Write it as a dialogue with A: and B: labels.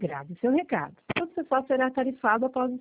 A: Grave seu recado. Você só será tarifado após